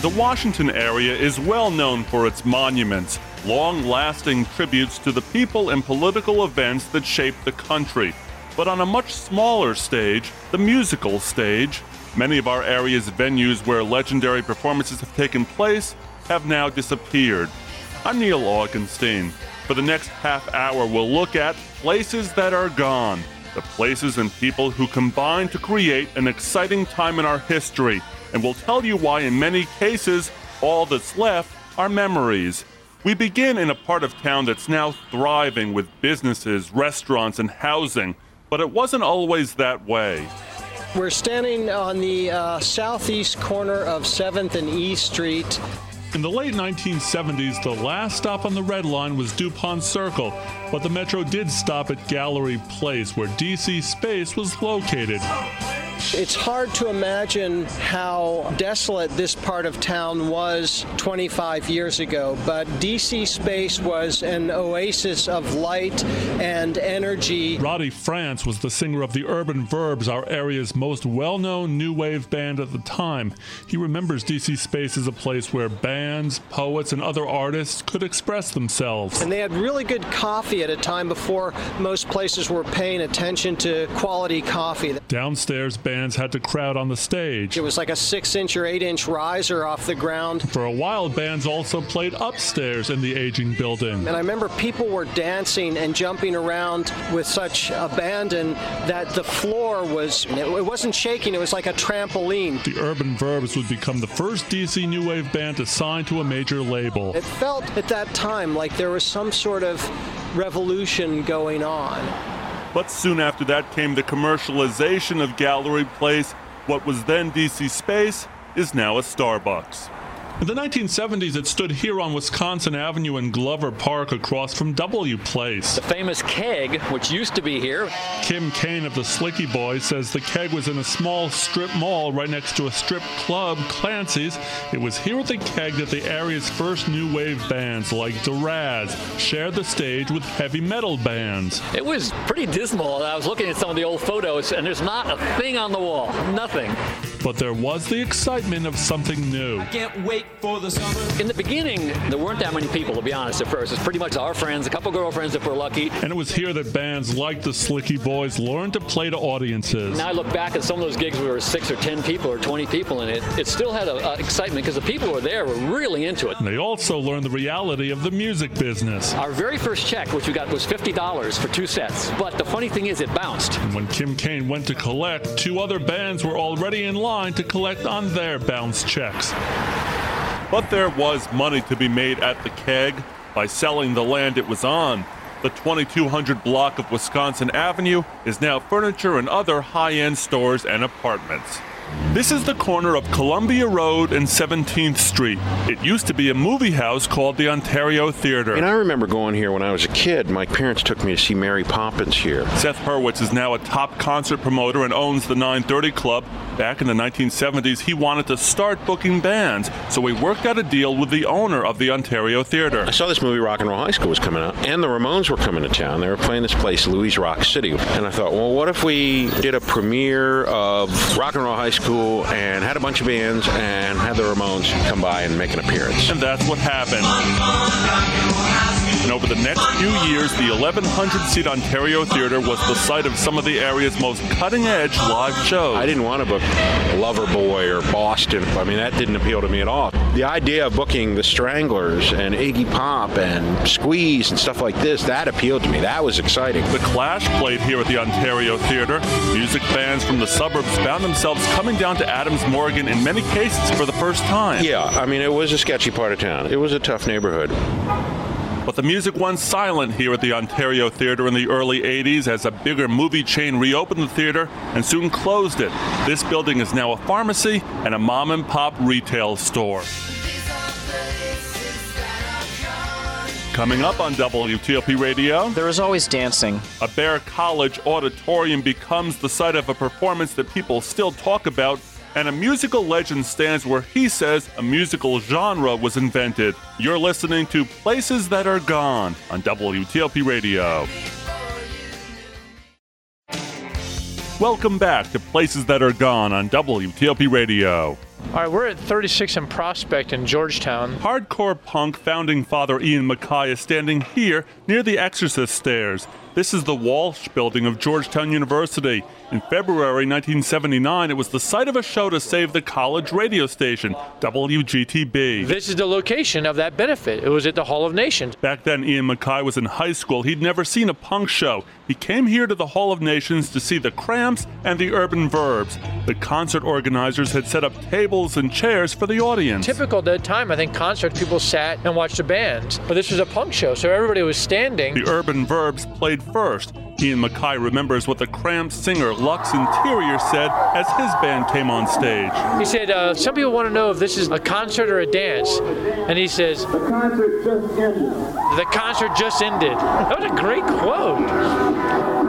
The Washington area is well known for its monuments, long-lasting tributes to the people and political events that shaped the country. But on a much smaller stage, the musical stage, many of our area's venues where legendary performances have taken place have now disappeared. I'm Neil Augenstein. For the next half hour, we'll look at places that are gone, the places and people who combine to create an exciting time in our history, and we'll tell you why in many cases, all that's left are memories. We begin in a part of town that's now thriving with businesses, restaurants, and housing, but it wasn't always that way. We're standing on the southeast corner of 7th and E Street. In the late 1970s, the last stop on the Red Line was DuPont Circle, but the Metro did stop at Gallery Place, where DC Space was located. It's hard to imagine how desolate this part of town was 25 years ago, but DC Space was an oasis of light and energy. Roddy France was the singer of the Urban Verbs, our area's most well-known new wave band at the time. He remembers DC Space as a place where bands, poets, and other artists could express themselves. And they had really good coffee at a time before most places were paying attention to quality coffee. Downstairs, bands had to crowd on the stage. It was like a 6-inch or 8-inch riser off the ground. For a while, bands also played upstairs in the aging building. And I remember people were dancing and jumping around with such abandon that the floor it wasn't shaking, it was like a trampoline. The Urban Verbs would become the first DC new wave band to sign to a major label. It felt at that time like there was some sort of revolution going on. But soon after that came the commercialization of Gallery Place. What was then DC Space is now a Starbucks. In the 1970s, it stood here on Wisconsin Avenue in Glover Park across from W Place. The famous Keg, which used to be here. Kim Kane of the Slicky Boys says the Keg was in a small strip mall right next to a strip club, Clancy's. It was here at the Keg that the area's first new wave bands like Duraz shared the stage with heavy metal bands. It was pretty dismal. I was looking at some of the old photos, and there's not a thing on the wall. Nothing. But there was the excitement of something new. I can't wait for the summer. In the beginning, there weren't that many people, to be honest, at first. It was pretty much our friends, a couple girlfriends if we're lucky. And it was here that bands like the Slicky Boys learned to play to audiences. Now I look back at some of those gigs where there were 6 or 10 people or 20 people in it. It still had an excitement because the people who were there were really into it. And they also learned the reality of the music business. Our very first check, which we got, was $50 for 2 sets. But the funny thing is, it bounced. And when Kim Kane went to collect, 2 other bands were already in line to collect on their bounce checks. But there was money to be made at the Keg by selling the land it was on. The 2200 block of Wisconsin Avenue is now furniture and other high-end stores and apartments. This is the corner of Columbia Road and 17th Street. It used to be a movie house called the Ontario Theater. And I remember going here when I was a kid. My parents took me to see Mary Poppins here. Seth Hurwitz is now a top concert promoter and owns the 930 Club. Back in the 1970s, he wanted to start booking bands, so he worked out a deal with the owner of the Ontario Theater. I saw this movie, Rock and Roll High School, was coming out, and the Ramones were coming to town. They were playing this place, Louis Rock City. And I thought, well, what if we did a premiere of Rock and Roll High School and had a bunch of bands and had the Ramones come by and make an appearance? And that's what happened. And over the next few years, the 1,100-seat Ontario Theater was the site of some of the area's most cutting-edge live shows. I didn't want to book Loverboy or Boston. I mean, that didn't appeal to me at all. The idea of booking the Stranglers and Iggy Pop and Squeeze and stuff like this, that appealed to me. That was exciting. The Clash played here at the Ontario Theater. Music fans from the suburbs found themselves coming down to Adams Morgan in many cases for the first time. Yeah, I mean, it was a sketchy part of town. It was a tough neighborhood. But the music went silent here at the Ontario Theater in the early 80s as a bigger movie chain reopened the theater and soon closed it. This building is now a pharmacy and a mom-and-pop retail store. Coming up on WTOP Radio, there is always dancing. A Bear College auditorium becomes the site of a performance that people still talk about, and a musical legend stands where he says a musical genre was invented. You're listening to Places That Are Gone on WTOP Radio. Welcome back to Places That Are Gone on WTOP Radio. All right, we're at 36 and Prospect in Georgetown. Hardcore punk founding father Ian MacKaye is standing here near the Exorcist stairs. This is the Walsh Building of Georgetown University. In February 1979, it was the site of a show to save the college radio station, WGTB. This is the location of that benefit. It was at the Hall of Nations. Back then, Ian MacKaye was in high school. He'd never seen a punk show. He came here to the Hall of Nations to see the Cramps and the Urban Verbs. The concert organizers had set up tables and chairs for the audience. Typical at that time, I think concerts, people sat and watched the bands. But this was a punk show, so everybody was standing. The Urban Verbs played first. Ian MacKaye remembers what the Cramps singer Lux Interior said as his band came on stage. He said, some people want to know if this is a concert or a dance. And he says, the concert just ended. The concert just ended. That was a great quote.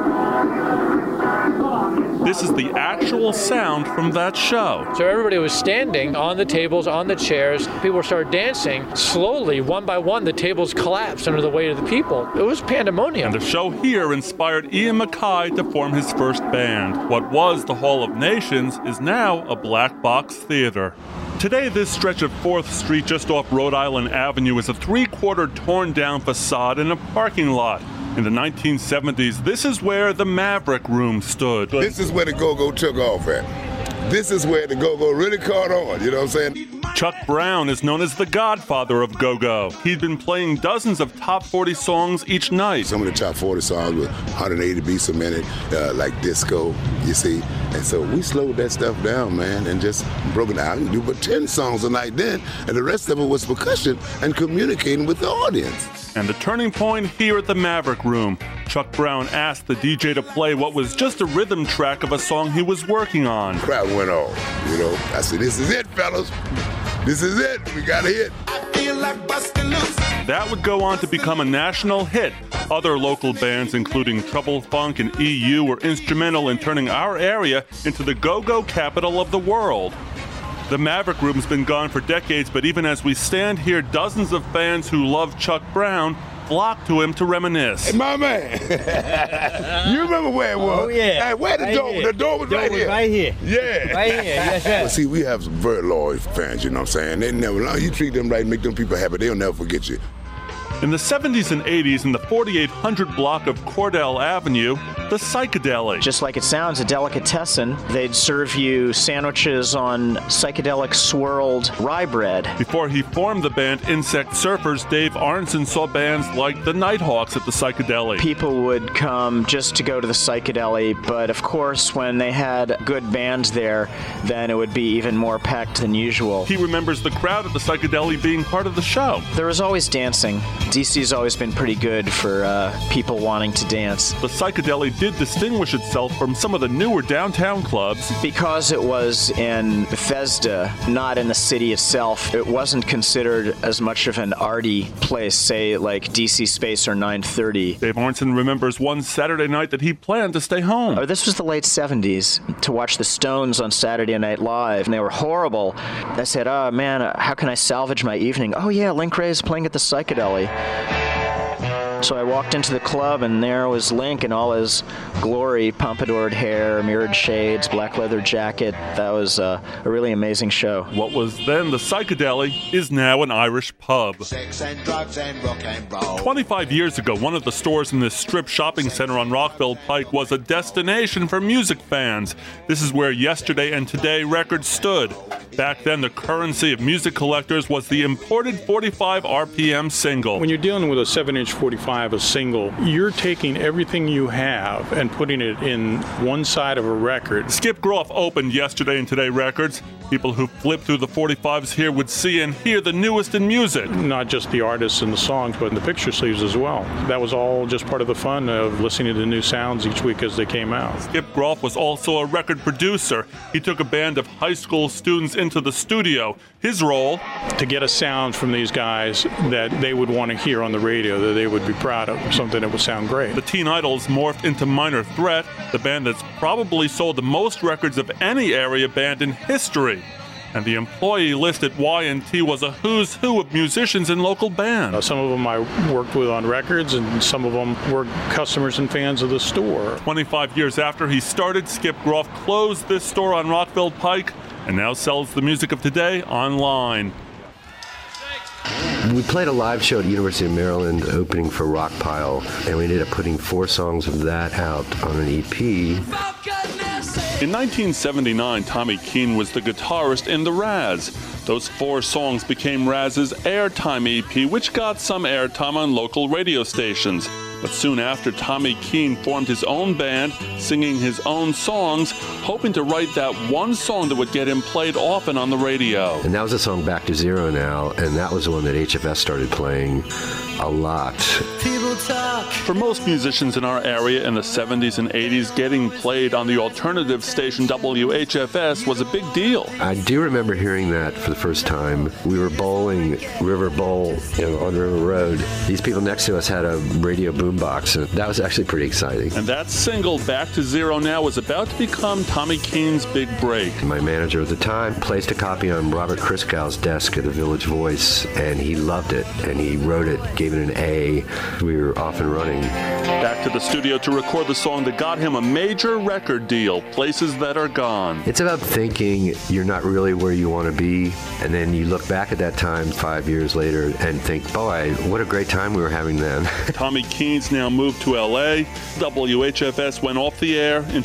This is the actual sound from that show. So everybody was standing on the tables, on the chairs. People started dancing. Slowly, one by one, the tables collapsed under the weight of the people. It was pandemonium. And the show here inspired Ian MacKaye to form his first band. What was the Hall of Nations is now a black box theater. Today, this stretch of 4th Street just off Rhode Island Avenue is a 3/4 torn down facade in a parking lot. In the 1970s, this is where the Maverick Room stood. This is where the go-go took off at. This is where the go-go really caught on, you know what I'm saying? Chuck Brown is known as the godfather of go-go. He'd been playing dozens of top 40 songs each night. Some of the top 40 songs with 180 beats a minute, like disco, you see. And so we slowed that stuff down, man, and just broke it down. You do but 10 songs a night then, and the rest of it was percussion and communicating with the audience. And the turning point here at the Maverick Room, Chuck Brown asked the DJ to play what was just a rhythm track of a song he was working on. The crowd went off, you know. I said, this is it, fellas. This is it. We got a hit. I feel like busting loose. That would go on to become a national hit. Other local bands, including Trouble Funk and EU, were instrumental in turning our area into the go-go capital of the world. The Maverick Room's been gone for decades, but even as we stand here, dozens of fans who love Chuck Brown flock to him to reminisce. Hey, my man, you remember where it was? Oh, yeah. Hey, where the door? The door was right here. Right here. Yeah. Right here, yes, sir. Well, see, we have some very loyal fans, you know what I'm saying? They never, you treat them right, make them people happy, they'll never forget you. In the 70s and 80s, in the 4800 block of Cordell Avenue, the Psychedelic. Just like it sounds, a delicatessen. They'd serve you sandwiches on psychedelic swirled rye bread. Before he formed the band Insect Surfers, Dave Arneson saw bands like the Nighthawks at the Psychedelic. People would come just to go to the Psychedelic, but of course, when they had good bands there, then it would be even more packed than usual. He remembers the crowd at the Psychedelic being part of the show. There was always dancing. DC's always been pretty good for people wanting to dance. The Psychedelic did distinguish itself from some of the newer downtown clubs. Because it was in Bethesda, not in the city itself, it wasn't considered as much of an arty place, say like DC Space or 930. Dave Arneson remembers one Saturday night that he planned to stay home. This was the late 70s, to watch the Stones on Saturday Night Live, and they were horrible. I said, oh man, how can I salvage my evening? Oh yeah, Link Wray's playing at the Psychedelic. So I walked into the club, and there was Link in all his glory, pompadoured hair, mirrored shades, black leather jacket. That was a really amazing show. What was then the Psychedelic is now an Irish pub. Sex and drugs and rock and roll. 25 years ago, one of the stores in this strip shopping center on Rockville Pike was a destination for music fans. This is where Yesterday and Today records stood. Back then, the currency of music collectors was the imported 45 RPM single. When you're dealing with a 7-inch 45, a single, you're taking everything you have and putting it in one side of a record. Skip Groff opened Yesterday and Today records. People who flip through the 45s here would see and hear the newest in music. Not just the artists and the songs, but in the picture sleeves as well. That was all just part of the fun of listening to the new sounds each week as they came out. Skip Groff was also a record producer. He took a band of high school students into the studio. His role? To get a sound from these guys that they would want to hear on the radio, that they would be proud of, something that would sound great. The Teen Idols morphed into Minor Threat, the band that's probably sold the most records of any area band in history. And the employee list at Y&T was a who's who of musicians in local bands. Some of them I worked with on records, and some of them were customers and fans of the store. 25 years after he started, Skip Groff closed this store on Rockville Pike, and now sells the music of today online. We played a live show at University of Maryland opening for Rockpile, and we ended up putting 4 songs of that out on an EP. In 1979, Tommy Keene was the guitarist in the Razz. Those 4 songs became Razz's Airtime EP, which got some airtime on local radio stations. But soon after, Tommy Keene formed his own band, singing his own songs, hoping to write that one song that would get him played often on the radio. And that was the song Back to Zero Now, and that was the one that HFS started playing a lot. For most musicians in our area in the 70s and 80s, getting played on the alternative station WHFS was a big deal. I do remember hearing that for the first time. We were bowling River Bowl on River Road. These people next to us had a radio boombox, and that was actually pretty exciting. And that single, Back to Zero Now, was about to become Tommy Keene's big break. My manager at the time placed a copy on Robert Christkow's desk at the Village Voice, and he loved it, and he wrote it, gave it an A. We were off and running. Back to the studio to record the song that got him a major record deal, Places That Are Gone. It's about thinking you're not really where you want to be, and then you look back at that time 5 years later and think, boy, what a great time we were having then. Tommy Keene's now moved to LA. WHFS went off the air in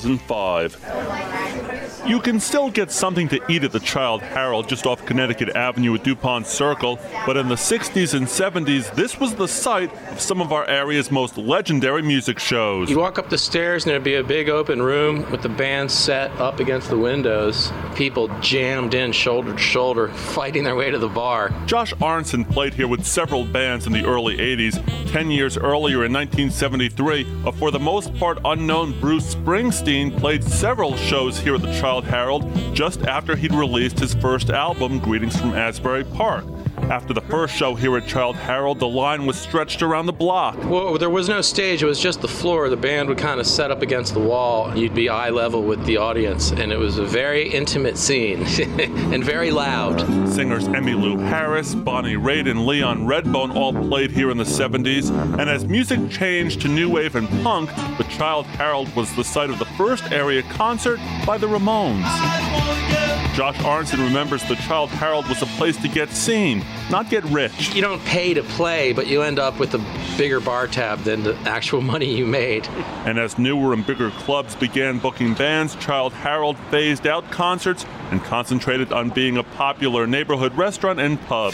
2005. You can still get something to eat at the Childe Harold just off Connecticut Avenue at DuPont Circle, but in the 60s and 70s, this was the site of some of our area's most legendary music shows. You walk up the stairs and there'd be a big open room with the band set up against the windows. People jammed in shoulder to shoulder, fighting their way to the bar. Josh Arnson played here with several bands in the early 80s. 10 years earlier in 1973, a for the most part unknown Bruce Springsteen played several shows here at the Childe Harold just after he'd released his first album, Greetings from Asbury Park. After the first show here at Childe Harold, the line was stretched around the block. Well, there was no stage. It was just the floor. The band would kind of set up against the wall. You'd be eye level with the audience, and it was a very intimate scene and very loud. Singers Emmylou Harris, Bonnie Raitt, and Leon Redbone all played here in the 70s. And as music changed to new wave and punk, the Childe Harold was the site of the first area concert by the Ramones. Josh Arnson remembers the Childe Harold was a place to get seen, not get rich. You don't pay to play, but you end up with a bigger bar tab than the actual money you made. And as newer and bigger clubs began booking bands, Childe Harold phased out concerts and concentrated on being a popular neighborhood restaurant and pub.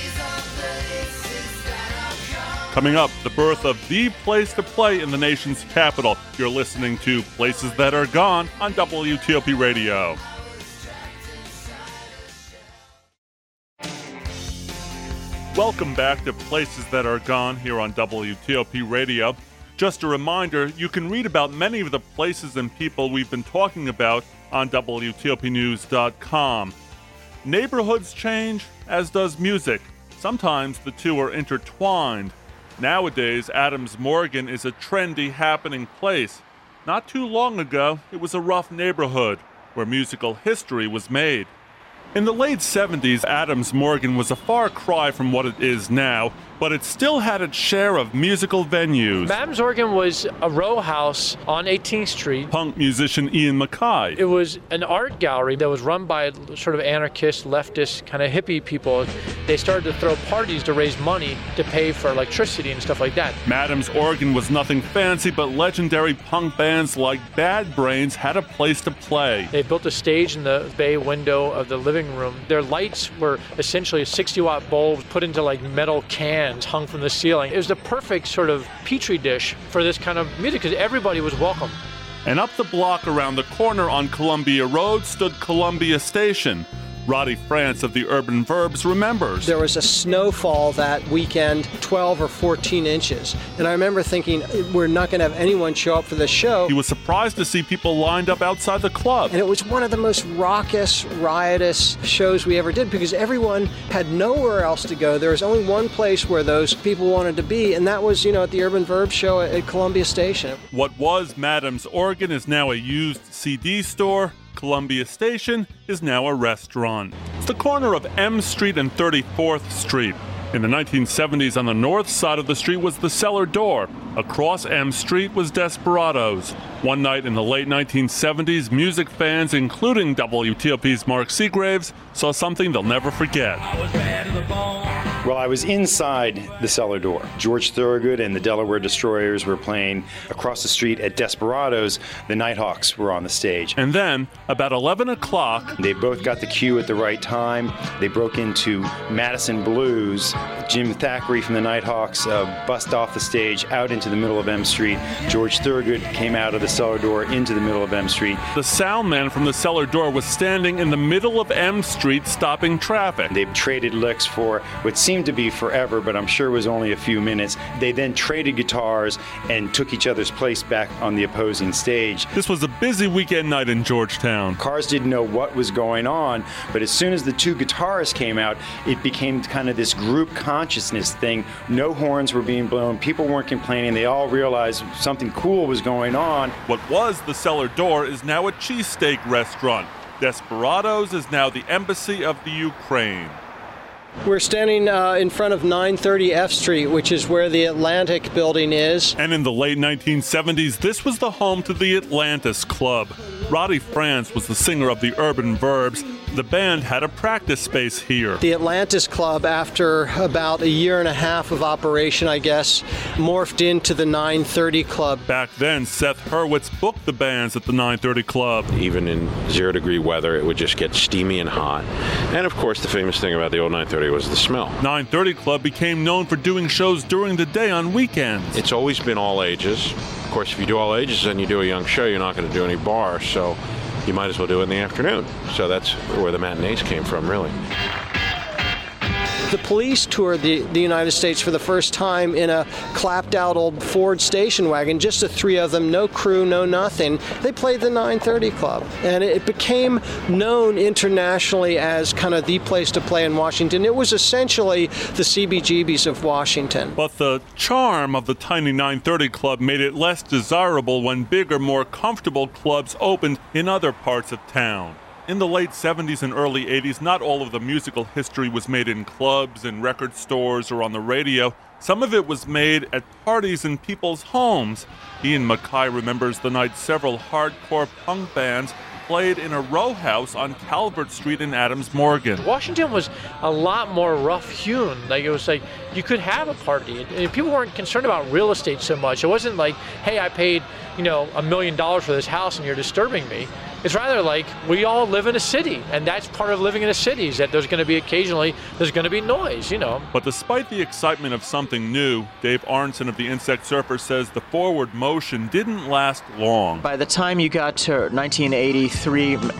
Coming up, the birth of the place to play in the nation's capital. You're listening to Places That Are Gone on WTOP Radio. Welcome back to Places That Are Gone here on WTOP Radio. Just a reminder, you can read about many of the places and people we've been talking about on WTOPnews.com. Neighborhoods change, as does music. Sometimes the two are intertwined. Nowadays, Adams Morgan is a trendy, happening place. Not too long ago, it was a rough neighborhood where musical history was made. In the late 70s, Adams Morgan was a far cry from what it is now, but it still had its share of musical venues. Adams Morgan was a row house on 18th Street. Punk musician Ian MacKaye. It was an art gallery that was run by sort of anarchist, leftist, kind of hippie people. They started to throw parties to raise money to pay for electricity and stuff like that. Adams Morgan was nothing fancy, but legendary punk bands like Bad Brains had a place to play. They built a stage in the bay window of the living room. Their lights were essentially 60-watt bulbs put into like metal cans hung from the ceiling. It was the perfect sort of petri dish for this kind of music because everybody was welcome. And up the block around the corner on Columbia Road stood Columbia Station. Roddy France of the Urban Verbs remembers. There was a snowfall that weekend, 12 or 14 inches. And I remember thinking, we're not going to have anyone show up for the show. He was surprised to see people lined up outside the club. And it was one of the most raucous, riotous shows we ever did because everyone had nowhere else to go. There was only one place where those people wanted to be, and that was, at the Urban Verbs show at Columbia Station. What was Adams Morgan is now a used CD store. Columbia Station is now a restaurant. It's the corner of M Street and 34th Street. In the 1970s, on the north side of the street was the Cellar Door. Across M Street was Desperados. One night in the late 1970s, music fans, including WTOP's Mark Seagraves, saw something they'll never forget. Well, I was inside the Cellar Door. George Thorogood and the Delaware Destroyers were playing across the street at Desperados. The Nighthawks were on the stage. And then, about 11 o'clock, they both got the cue at the right time. They broke into Madison Blues. Jim Thackeray from the Nighthawks bust off the stage out into the middle of M Street. George Thorogood came out of the Cellar Door into the middle of M Street. The sound man from the Cellar Door was standing in the middle of M Street stopping traffic. They traded licks for what seemed to be forever, but I'm sure it was only a few minutes. They then traded guitars and took each other's place back on the opposing stage. This was a busy weekend night in Georgetown. Cars didn't know what was going on, but as soon as the two guitarists came out, it became kind of this group consciousness thing. No horns were being blown. People weren't complaining. They all realized something cool was going on. What was the Cellar Door is now a cheesesteak restaurant. Desperados is now the embassy of the Ukraine. We're standing in front of 930 F Street, which is where the Atlantic building is. And in the late 1970s, this was the home to the Atlantis Club. Roddy France was the singer of the Urban Verbs. The band had a practice space here. The Atlantis Club, after about a year and a half of operation, I guess, morphed into the 930 Club. Back then, Seth Hurwitz booked the bands at the 930 Club. Even in 0-degree weather, it would just get steamy and hot. And of course, the famous thing about the old 930 was the smell. 930 Club became known for doing shows during the day on weekends. It's always been all ages. Of course, if you do all ages and you do a young show, you're not going to do any bars, so you might as well do it in the afternoon. So that's where the matinees came from, really. The Police toured the United States for the first time in a clapped-out old Ford station wagon, just the three of them, no crew, no nothing. They played the 930 Club, and it became known internationally as kind of the place to play in Washington. It was essentially the CBGBs of Washington. But the charm of the tiny 930 Club made it less desirable when bigger, more comfortable clubs opened in other parts of town. In the late 70s and early 80s, not all of the musical history was made in clubs and record stores or on the radio. Some of it was made at parties in people's homes. Ian Mackay remembers the night several hardcore punk bands played in a row house on Calvert Street in Adams Morgan. Washington was a lot more rough-hewn. Like, it was like you could have a party. And people weren't concerned about real estate so much. It wasn't like, hey, I paid, $1 million for this house and you're disturbing me. It's rather like we all live in a city, and that's part of living in a city, is that there's going to be occasionally, there's going to be noise, But despite the excitement of something new, Dave Arnson of the Insect Surfer says the forward motion didn't last long. By the time you got to 1983 and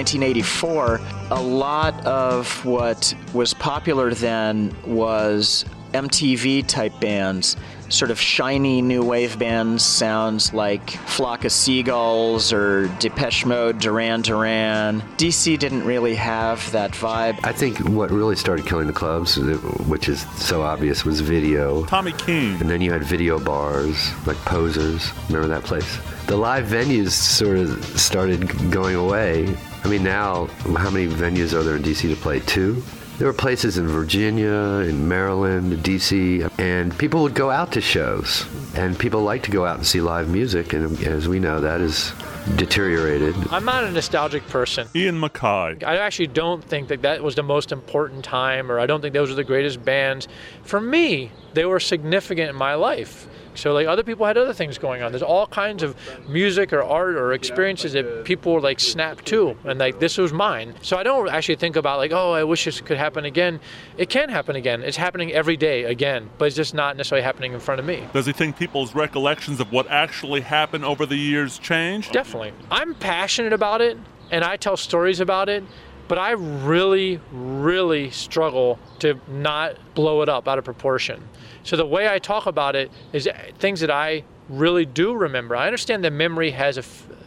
1984, a lot of what was popular then was MTV-type bands, sort of shiny new wave bands, sounds like Flock of Seagulls or Depeche Mode, Duran Duran. DC didn't really have that vibe. I think what really started killing the clubs, which is so obvious, was video. Tommy Keene. And then you had video bars, like Posers. Remember that place? The live venues sort of started going away. I mean, now, how many venues are there in DC to play? 2? There were places in Virginia, in Maryland, D.C., and people would go out to shows. And people like to go out and see live music, and as we know, that is deteriorated. I'm not a nostalgic person. Ian Mackay. I actually don't think that was the most important time, or I don't think those were the greatest bands. For me, they were significant in my life. So other people had other things going on. There's all kinds of music or art or experiences that people were snap to, and this was mine. So I don't actually think about I wish this could happen again. It can happen again. It's happening every day again, but it's just not necessarily happening in front of me. Does he think people's recollections of what actually happened over the years change? Definitely. I'm passionate about it, and I tell stories about it. But I really, really struggle to not blow it up out of proportion. So the way I talk about it is things that I really do remember. I understand that memory has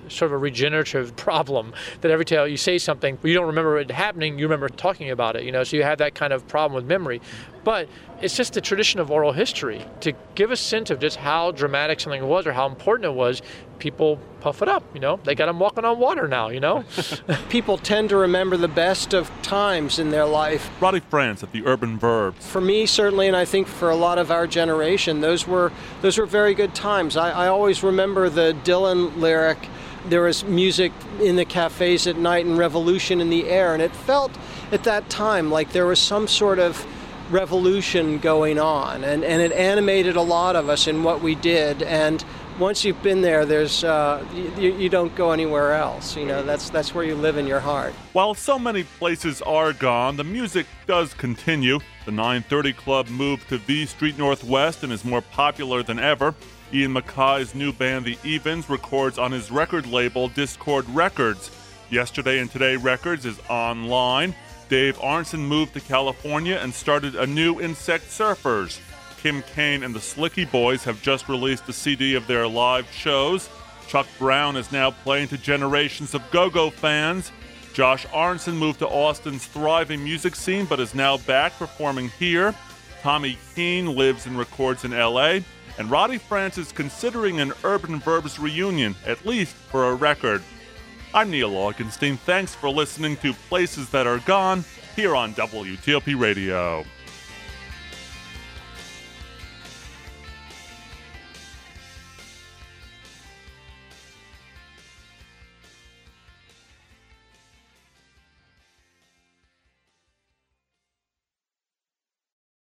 sort of a regenerative problem that every time you say something, you don't remember it happening, you remember talking about it, so you have that kind of problem with memory. But it's just the tradition of oral history. To give a sense of just how dramatic something was or how important it was, people puff it up, They got them walking on water now, People tend to remember the best of times in their life. Roddy France at the Urban Verbs. For me, certainly, and I think for a lot of our generation, those were very good times. I always remember the Dylan lyric, there was music in the cafes at night and revolution in the air, and it felt at that time like there was some sort of revolution going on, and it animated a lot of us in what we did. And once you've been there, there's you don't go anywhere else. That's where you live in your heart. While so many places are gone, the music does continue. The 930 Club moved to V Street Northwest and is more popular than ever. Ian MacKay's new band, The Evens, records on his record label, Discord Records. Yesterday and Today Records is online. Dave Arnson moved to California and started a new Insect Surfers. Kim Kane and the Slicky Boys have just released a CD of their live shows. Chuck Brown is now playing to generations of go-go fans. Josh Arnson moved to Austin's thriving music scene but is now back performing here. Tommy Keene lives and records in L.A., and Roddy France is considering an Urban Verbs reunion, at least for a record. I'm Neil Augenstein. Thanks for listening to Places That Are Gone here on WTOP Radio.